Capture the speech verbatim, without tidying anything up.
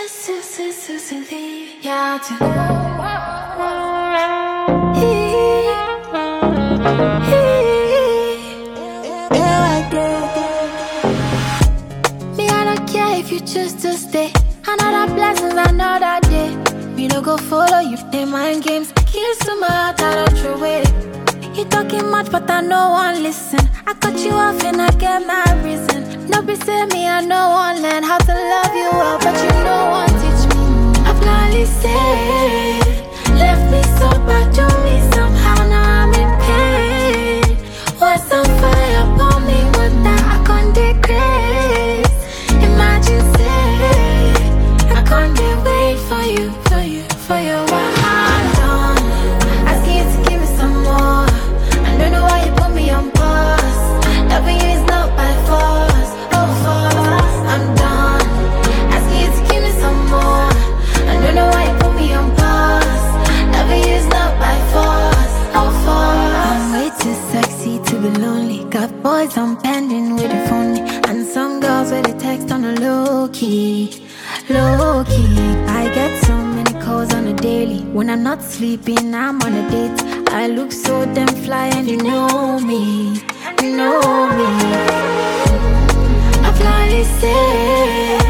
Yeah, me, I don't care if you choose to stay. Another blessings, another day. Me no go follow you, play mind games. Keys to my heart, I don't throw away. You talking much, but I no one listen. I cut you off and I get my reason. No be say me, I no one learn how to love you well, but you no one teach me. I blindly say, left me so bad to me somehow. Now I'm in pain. What's on fire upon me? What that I can't decrease. Imagine say, I can't wait for you, for you, for your one hand on. Asking you to give me some more. I don't know why you put me on pause. Loving you is not by force, oh force. I'm done. Asking you to give me some more. I don't know why you put me on pause. Loving you is not by force, oh force. I'm way too sexy to be lonely. Got boys I'm pending with the phone, and some girls with the text on the low key, low key. I get so many calls on a daily. When I'm not sleeping, I'm on a date. I look so damn fly and you know me, you know me. I blindly say,